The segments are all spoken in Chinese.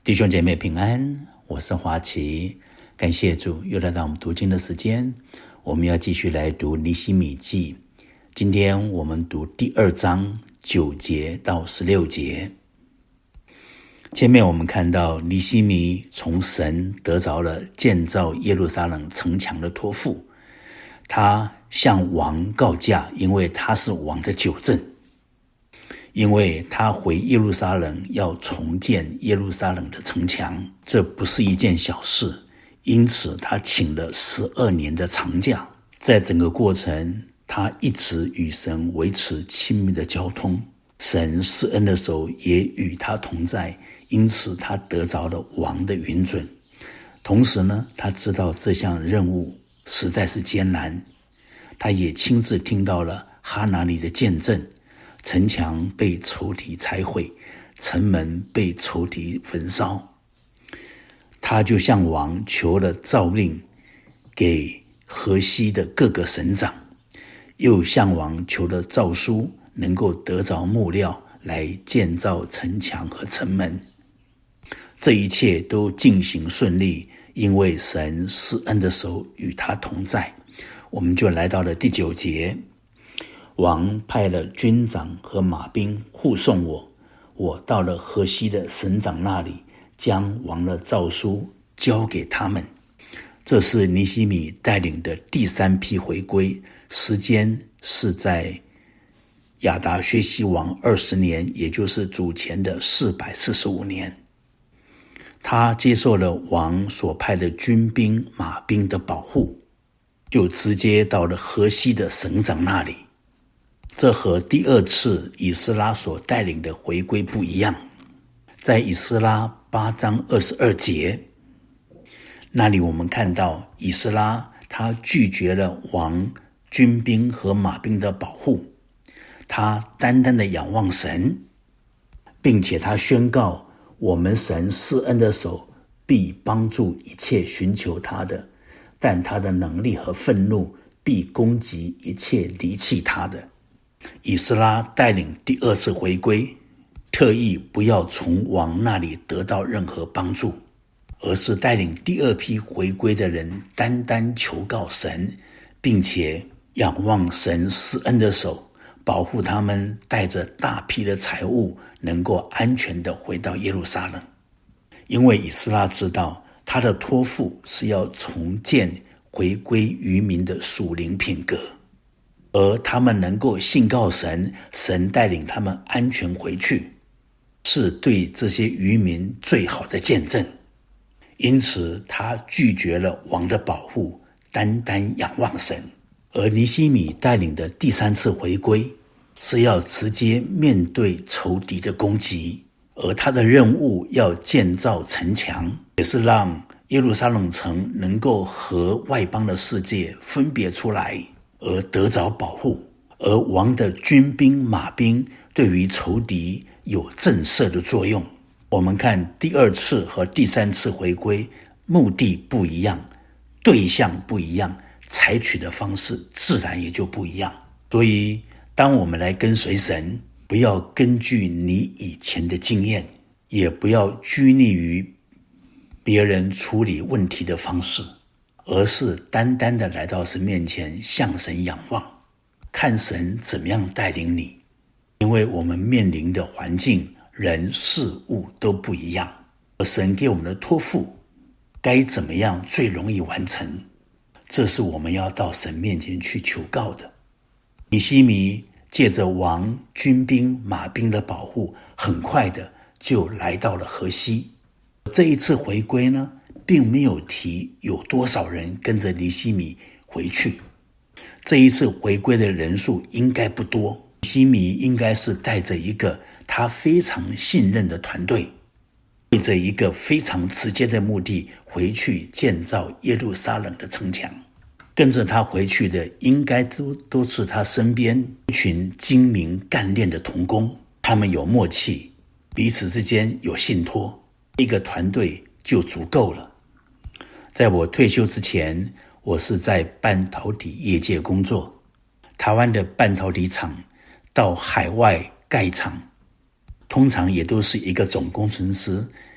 弟兄姐妹平安，我是华奇，感谢主又来到我们读经的时间。我们要继续来读尼希米记，今天我们读第2章9节到16节。前面我们看到尼希米从神得着了建造耶路撒冷城墙的托付，他向王告假，因为他是王的纠正，因为他回耶路撒冷要重建耶路撒冷的城墙，这不是一件小事，因此他请了12年的长假。在整个过程，他一直与神维持亲密的交通，神施恩的手也与他同在，因此他得着了王的允准。同时呢，他知道这项任务实在是艰难，他也亲自听到了哈拿尼的见证，城墙被仇敌拆毁，城门被仇敌焚烧。他就向王求了诏令给河西的各个省长，又向王求了诏书，能够得着木料来建造城墙和城门。这一切都进行顺利，因为神施恩的手与他同在。我们就来到了第9节，王派了军长和马兵护送我，我到了河西的省长那里，将王的诏书交给他们。这是尼希米带领的第3批回归，时间是在亚达薛西王20年，也就是主前的445年。他接受了王所派的军兵马兵的保护，就直接到了河西的省长那里。这和第2次以斯拉所带领的回归不一样。在以斯拉8章22节，那里我们看到以斯拉他拒绝了王军兵和马兵的保护，他单单的仰望神，并且他宣告，我们神施恩的手必帮助一切寻求他的，但他的能力和愤怒必攻击一切离弃他的。以斯拉带领第2次回归，特意不要从王那里得到任何帮助，而是带领第2批回归的人单单求告神，并且仰望神施恩的手，保护他们带着大批的财物能够安全地回到耶路撒冷。因为以斯拉知道他的托付是要重建回归渔民的属灵品格，而他们能够信告神，神带领他们安全回去，是对这些渔民最好的见证。因此他拒绝了王的保护，单单仰望神。而尼希米带领的第3次回归是要直接面对仇敌的攻击，而他的任务要建造城墙，也是让耶路撒冷城能够和外邦的世界分别出来，而得着保护。而王的军兵马兵对于仇敌有震慑的作用。我们看第2次和第3次回归，目的不一样，对象不一样，采取的方式自然也就不一样。所以当我们来跟随神，不要根据你以前的经验，也不要拘泥于别人处理问题的方式，而是单单的来到神面前，向神仰望，看神怎么样带领你。因为我们面临的环境、人、事物都不一样，而神给我们的托付该怎么样最容易完成，这是我们要到神面前去求告的。尼希米借着王军兵马兵的保护，很快的就来到了河西。这一次回归呢，并没有提有多少人跟着尼希米回去。这一次回归的人数应该不多，尼希米应该是带着一个他非常信任的团队，为着一个非常直接的目的回去建造耶路撒冷的城墙。跟着他回去的应该都是他身边一群精明干练的同工，他们有默契，彼此之间有信托，一个团队就足够了。在我退休之前，我是在半导体业界工作，台湾的半导体厂到海外盖厂，通常也都是一个总工程师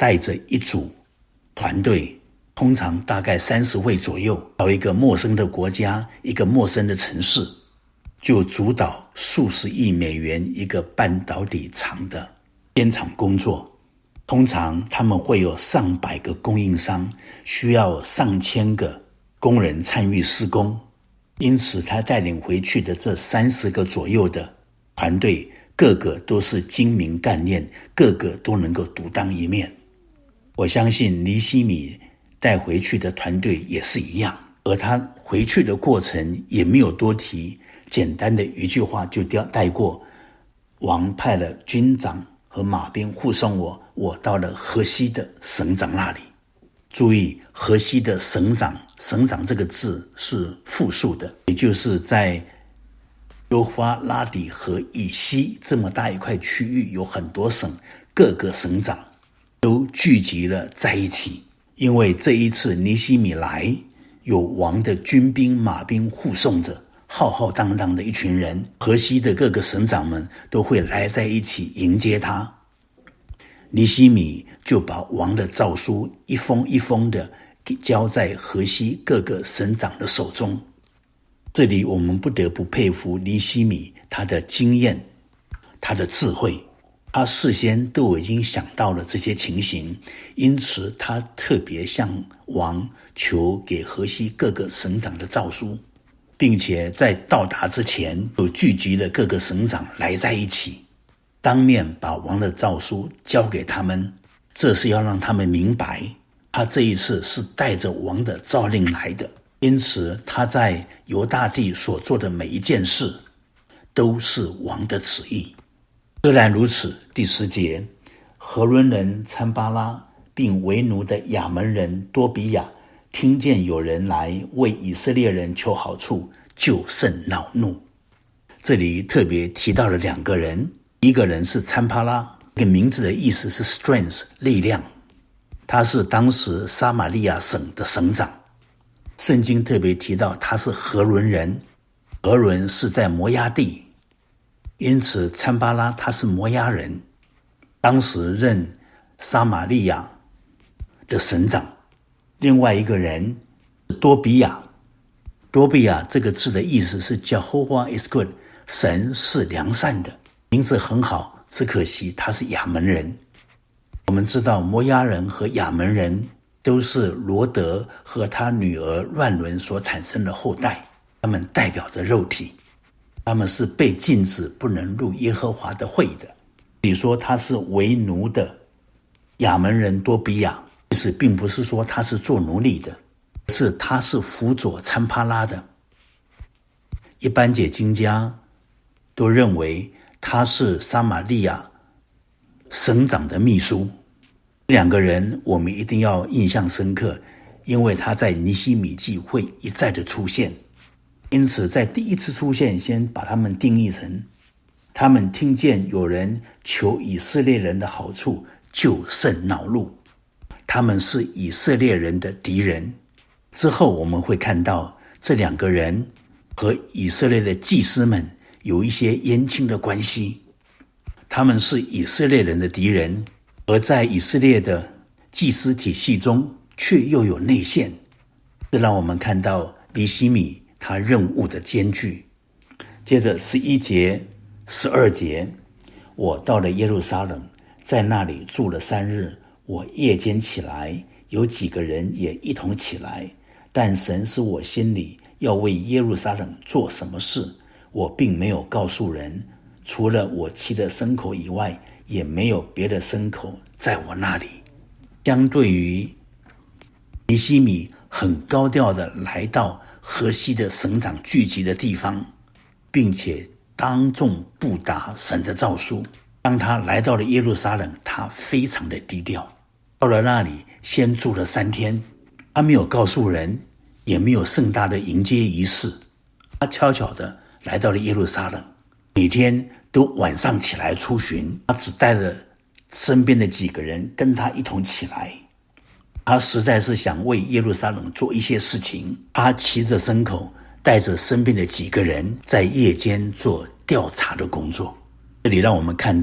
带着一组团队，通常大概30位左右，到一个陌生的国家，一个陌生的城市，就主导数十亿美元一个半导体厂的编厂工作。通常他们会有上百个供应商，需要上千个工人参与施工，因此他带领回去的这30个左右的团队，个个都是精明干练，个个都能够独当一面。我相信尼希米带回去的团队也是一样，而他回去的过程也没有多提，简单的一句话就带过，王派了军长和马兵护送我到了河西的省长那里。注意，河西的省长，省长这个字是复数的，也就是在幼发拉底河以西这么大一块区域，有很多省，各个省长都聚集了在一起。因为这一次尼希米来，有王的军兵马兵护送着，浩浩荡荡的一群人，河西的各个省长们都会来在一起迎接他。尼希米就把王的诏书一封一封的交在河西各个省长的手中。这里我们不得不佩服尼希米他的经验，他的智慧，他事先都已经想到了这些情形，因此他特别向王求给河西各个省长的诏书，并且在到达之前就聚集了各个省长来在一起，当面把王的诏书交给他们。这是要让他们明白，他这一次是带着王的诏令来的，因此他在犹大地所做的每一件事都是王的旨意。虽然如此，第10节，何伦人参巴拉并为奴的亚门人多比亚听见有人来为以色列人求好处，就甚恼怒。这里特别提到了2个人，一个人是参巴拉，这个名字的意思是 strength 力量，他是当时撒玛利亚省的省长。圣经特别提到他是何伦人，何伦是在摩押地，因此参巴拉他是摩押人，当时任撒玛利亚的省长。另外一个人多比亚，多比亚这个字的意思是 Jehovah is good， 神是良善的，名字很好，只可惜他是亚门人。我们知道摩押人和亚门人都是罗德和他女儿乱伦所产生的后代，他们代表着肉体，他们是被禁止不能入耶和华的会的。你说他是为奴的亚门人多比亚，其实并不是说他是做奴隶的，是他是辅佐参巴拉的。一般解经家都认为他是撒玛利亚省长的秘书。2个人我们一定要印象深刻，因为他在尼希米记会一再的出现，因此在第一次出现先把他们定义成他们听见有人求以色列人的好处，就甚恼怒，他们是以色列人的敌人。之后我们会看到这2个人和以色列的祭司们有一些姻亲的关系，他们是以色列人的敌人，而在以色列的祭司体系中却又有内线，这让我们看到尼希米他任务的艰巨。接着11节12节，我到了耶路撒冷，在那里住了3日，我夜间起来，有几个人也一同起来，但神使我心里要为耶路撒冷做什么事，我并没有告诉人，除了我妻的牲口以外，也没有别的牲口在我那里。相对于尼希米很高调的来到河西的省长聚集的地方，并且当众布达神的诏书，当他来到了耶路撒冷，他非常的低调，到了那里先住了3天，他没有告诉人，也没有盛大的迎接仪式，他悄悄的来到了耶路撒冷，每天都晚上起来出巡，他只带着身边的几个人跟他一同起来。他实在是想为耶路撒冷做一些事情，他骑着牲口，带着身边的几个人，在夜间做调查的工作。这里让我们看到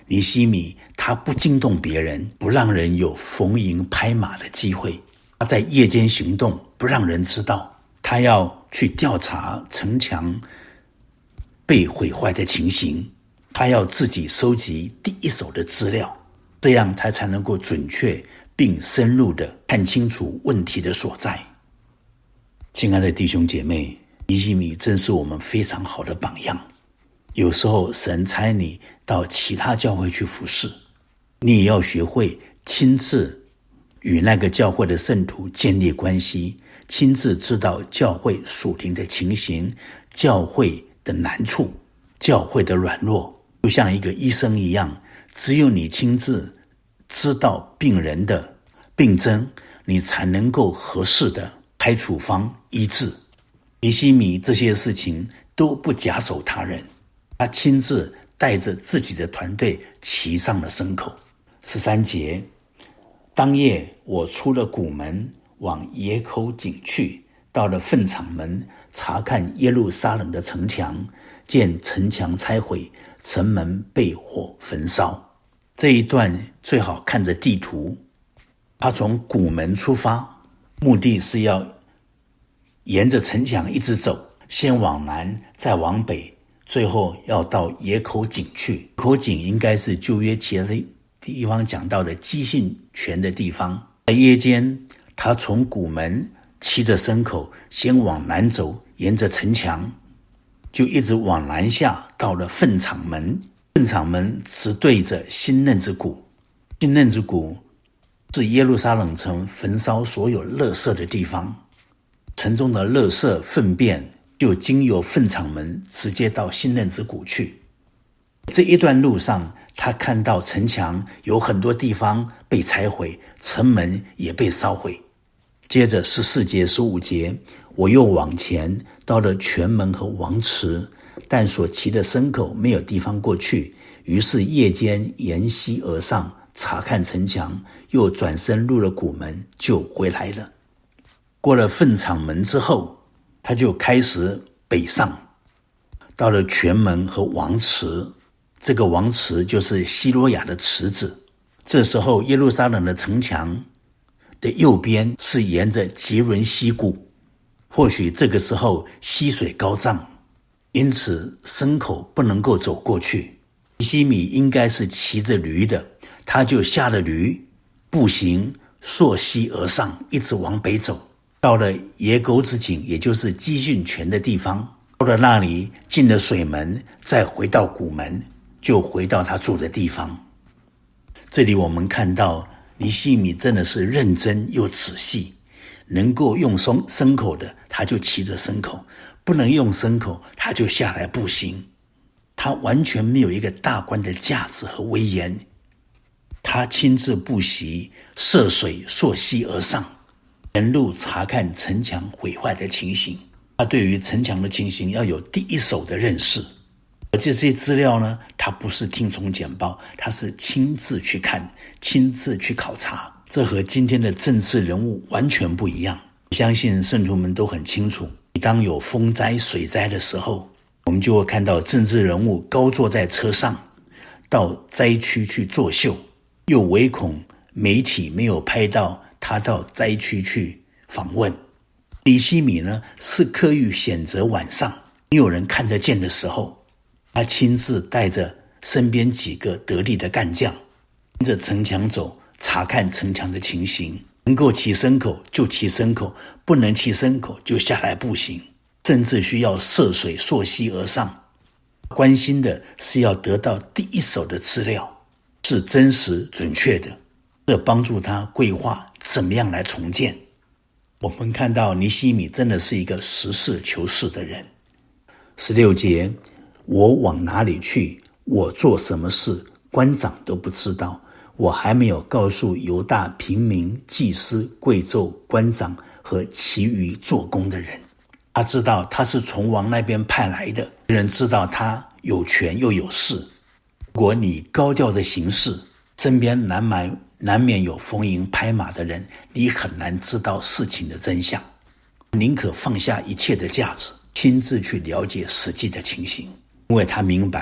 尼希米他不惊动别人，不让人有逢迎拍马的机会，他在夜间行动，不让人知道，他要去调查城墙被毁坏的情形，他要自己收集第一手的资料，这样他才能够准确并深入地看清楚问题的所在。亲爱的弟兄姐妹，尼希米真是我们非常好的榜样。有时候神差你到其他教会去服侍，你也要学会亲自与那个教会的圣徒建立关系，亲自知道教会属灵的情形，教会的难处，教会的软弱，就像一个医生一样，只有你亲自知道病人的病症，你才能够合适的开处方医治。尼希米这些事情都不假手他人，他亲自带着自己的团队骑上了牲口。13节，当夜我出了谷门，往野口井去，到了粪场门，查看耶路撒冷的城墙，见城墙拆毁，城门被火焚烧。这一段最好看着地图，他从谷门出发，目的是要沿着城墙一直走，先往南，再往北，最后要到野口井去。野口井应该是旧约其他的地方讲到的基信泉的地方。在夜间，他从谷门骑着牲口，先往南走，沿着城墙就一直往南下，到了粪场门。粪场门直对着新嫩子谷，新嫩子谷是耶路撒冷城焚烧所有垃圾的地方，城中的垃圾粪便就经由粪场门直接到新嫩子谷去。这一段路上，他看到城墙有很多地方被拆毁，城门也被烧毁。接着14节15节，我又往前到了泉门和王池，但所骑的牲口没有地方过去，于是夜间沿溪而上，查看城墙，又转身入了谷门，就回来了。过了粪场门之后，他就开始北上，到了泉门和王池。这个王池就是西罗亚的池子。这时候耶路撒冷的城墙的右边是沿着吉伦溪谷，或许这个时候溪水高涨，因此牲口不能够走过去。尼希米应该是骑着驴的，他就下了驴，步行溯溪而上，一直往北走，到了野狗子井，也就是基训泉的地方。到了那里，进了水门，再回到谷门，就回到他住的地方。这里我们看到尼希米真的是认真又仔细，能够用牲口的他就骑着牲口，不能用牲口他就下来步行。他完全没有一个大官的架子和威严，他亲自步行涉水溯溪而上，沿路查看城墙毁坏的情形。他对于城墙的情形要有第一手的认识，而这些资料呢，他不是听从简报，他是亲自去看，亲自去考察。这和今天的政治人物完全不一样。相信圣徒们都很清楚，当有风灾水灾的时候，我们就会看到政治人物高坐在车上到灾区去作秀，又唯恐媒体没有拍到他到灾区去访问。尼希米呢，是刻意选择晚上没有人看得见的时候，他亲自带着身边几个得力的干将，跟着城墙走，查看城墙的情形。能够骑牲口就骑牲口，不能骑牲口就下来步行，甚至需要涉水溯溪而上。关心的是要得到第一手的资料，是真实准确的，这帮助他规划怎么样来重建。我们看到尼希米真的是一个实事求是的人。16节，我往哪里去，我做什么事，官长都不知道，我还没有告诉犹大平民、祭司、贵胄、官长和其余做工的人。他知道他是从王那边派来的，人知道他有权又有势。如果你高调的行事，身边难免有逢迎拍马的人，你很难知道事情的真相。宁可放下一切的架子，亲自去了解实际的情形，因为他明白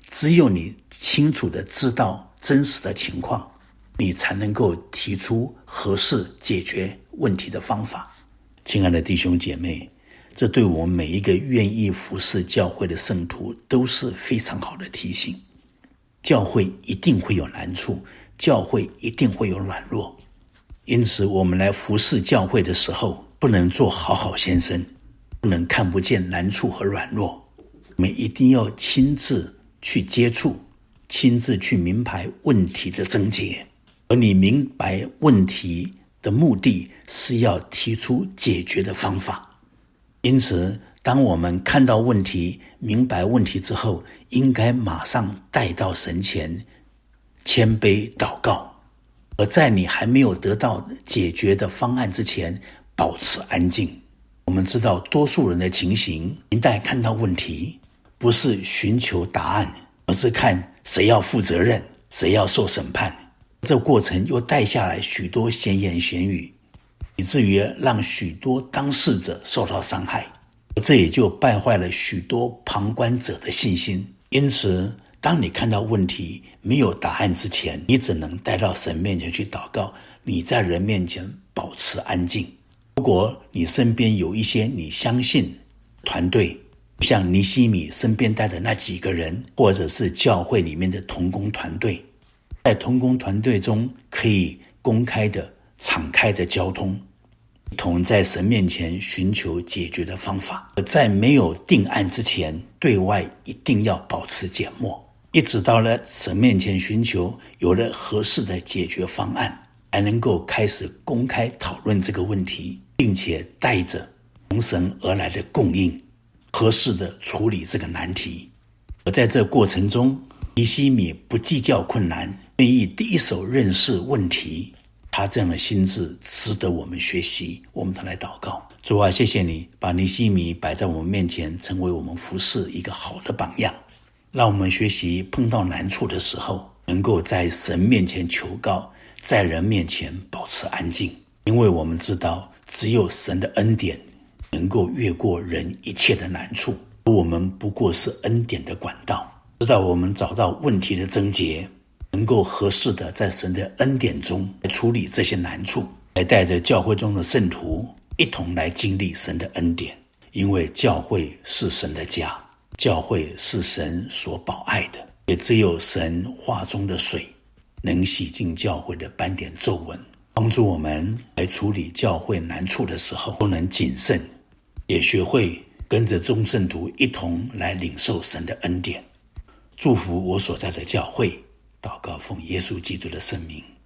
只有你清楚地知道真实的情况，你才能够提出合适解决问题的方法。亲爱的弟兄姐妹，这对我们每一个愿意服侍教会的圣徒都是非常好的提醒。教会一定会有难处，教会一定会有软弱，因此我们来服侍教会的时候，不能做好好先生，不能看不见难处和软弱，我们一定要亲自去接触，亲自去明白问题的症结。而你明白问题的目的是要提出解决的方法。因此当我们看到问题，明白问题之后，应该马上带到神前，谦卑祷告。而在你还没有得到解决的方案之前，保持安静。我们知道多数人的情形，一旦看到问题，不是寻求答案，而是看谁要负责任，谁要受审判。这过程又带下来许多闲言闲语，以至于让许多当事者受到伤害，这也就败坏了许多旁观者的信心。因此当你看到问题没有答案之前，你只能带到神面前去祷告，你在人面前保持安静。如果你身边有一些你相信团队，像尼希米身边带的那几个人，或者是教会里面的同工团队，在同工团队中可以公开的敞开的交通，一同在神面前寻求解决的方法。而在没有定案之前，对外一定要保持缄默，一直到了神面前寻求有了合适的解决方案，才能够开始公开讨论这个问题，并且带着从神而来的供应，合适的处理这个难题。而在这过程中，尼希米不计较困难，愿意第一手认识问题，他这样的心智值得我们学习。我们都来祷告。主啊，谢谢你把尼希米摆在我们面前，成为我们服侍一个好的榜样，让我们学习碰到难处的时候，能够在神面前求告，在人面前保持安静。因为我们知道只有神的恩典能够越过人一切的难处，而我们不过是恩典的管道，直到我们找到问题的症结，能够合适的在神的恩典中来处理这些难处，来带着教会中的圣徒一同来经历神的恩典。因为教会是神的家，教会是神所保爱的，也只有神话中的水能洗净教会的斑点皱纹，帮助我们来处理教会难处的时候都能谨慎，也学会跟着众圣徒一同来领受神的恩典。祝福我所在的教会，祷告奉耶稣基督的圣名。